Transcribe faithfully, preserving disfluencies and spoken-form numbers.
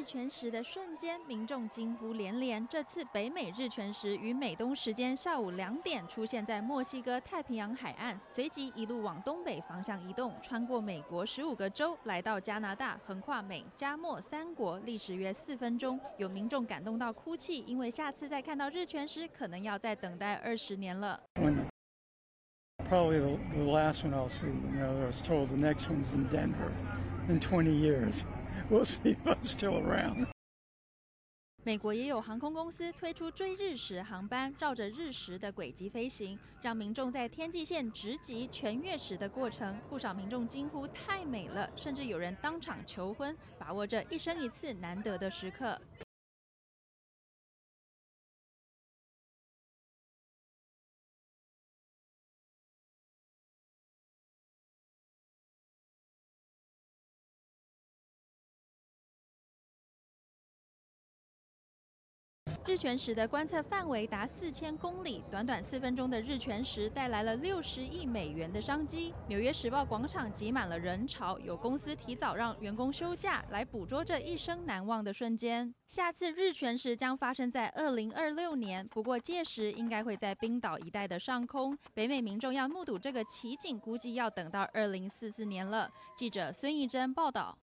全食的瞬间，民众惊呼连连。这次北美日全食于美东时间下午两点出现在墨西哥太平洋海岸，随即一路往东北方向移动，穿过美国十五个州，来到加拿大，横跨美加墨三国，历时约四分钟。有民众感动到哭泣，因为下次再看到日全食，可能要再等待二十年了。 Probably the, the last one I'll see. You know, I was told the next one's in Denver in twenty years. We'll see if I'm still around. 美国也有航空公司推出追日食航班，绕着日食的轨迹飞行，让民众在天际线直击全月食的过程。不少民众惊呼太美了，甚至有人当场求婚，把握这一生一次难得的时刻。日全食的观测范围达四千公里，短短四分钟的日全食带来了六十亿美元的商机。纽约时报广场挤满了人潮，有公司提早让员工休假，来捕捉这一生难忘的瞬间。下次日全食将发生在二零二六年，不过届时应该会在冰岛一带的上空。北美民众要目睹这个奇景，估计要等到二零四四年了。记者孙艺珍报道。